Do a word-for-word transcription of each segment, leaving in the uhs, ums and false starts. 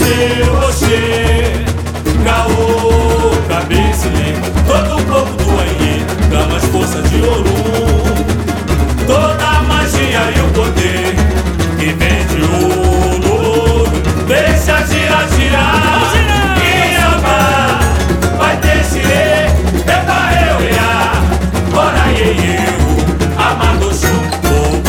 seu rocher, caô, cabeça e lembra, todo o povo do Anhê, damas forças de Orum, toda a magia e o poder que vem de ouro, deixa girar, girar, e amar, vai ter xirê, epa eu e a, bora e eu, amado chupo,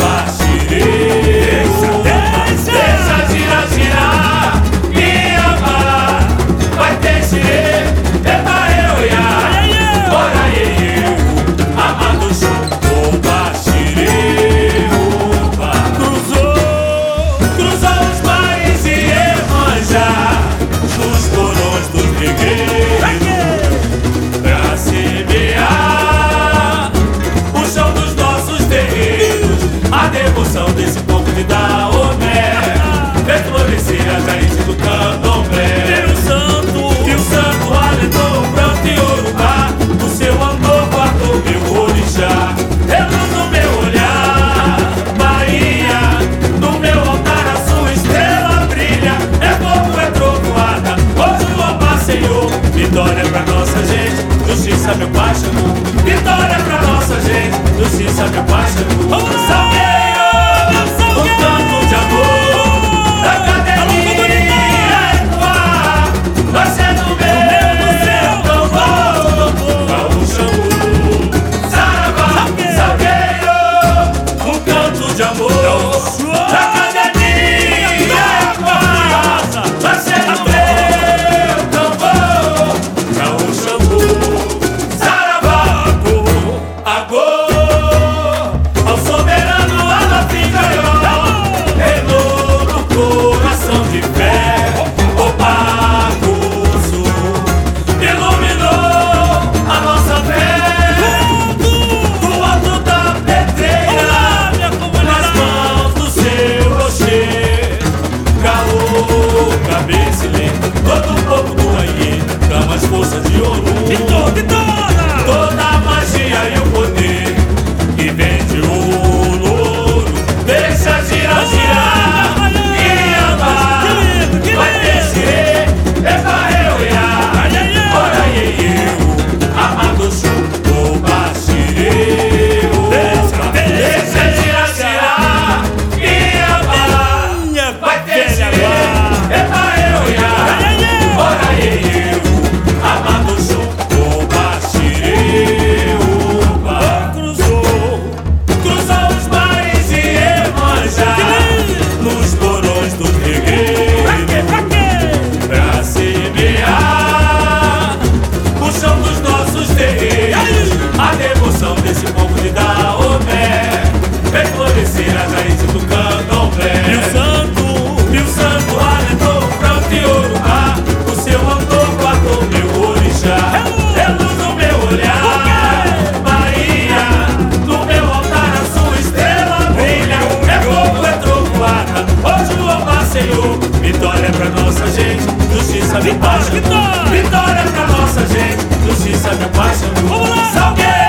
xirê, deixa girar, girar, e amar, vai ter xirê, epa eu e a, bora e eu, amado chupo, xirê, opa. Cruzou, cruzou os mares e Iemanjá, nos porões dos regueiros, pra semear o chão dos nossos terreiros, a devoção desse povo de Daomé, fez florescer as raízes do candomblé. E o santo, e o santo alentou o pranto e Urubá, o seu amor guardou meu orixá. Reluz no meu olhar, Bahia, no meu altar a sua estrela brilha. É fogo, é trovoada, hoje o Obá, Senhor. Vitória pra nossa gente, justiça, meu Pai chamou. Vitória pra nossa gente, justiça, meu Pai chamou. Salgueiro, um canto de amor, da academia ecoar, vai ser no meu tambor, Caô Xangô, Saravá, Salgueiro, um canto de amor, da academia ecoar, vai ser no meu tambor, Caô Xangô, Saravá, agô, ao soberano Alafim Gaió, reinou no coração de fé, Obá Gozo, iluminou a nossa fé, do alto da pedreira, nas mãos do seu rocher, caô, cabeça e lembra, todo o povo do Anhê, damas forças de Orum, toda a magia e o poder que vem de ouro, deixa girar, girar, e amar, vai ter xirê, epa eu e a, bora e eu, amado chupo, xirê, opa, deixa girar, girar, e amar, vai ter xirê, epa eu e a, bora e eu, amado chupo, xirê, opa. Cruzou, cruzou os mares e Iemanjá, nos porões dos regueiros, pra semear o chão dos nossos terreiros, a devoção desse povo de Daomé, fez florescer as raízes do candomblé. E o santo, e o santo alentou o pranto e Urubá, o seu amor guardou meu orixá. Reluz no meu olhar, Bahia, no meu altar a sua estrela brilha. É fogo, é trovoada, hoje o Obá, Senhor. Vitória pra nossa gente, justiça, meu Pai chamou. Vitória pra nossa gente, justiça, meu Pai chamou. Salgueiro,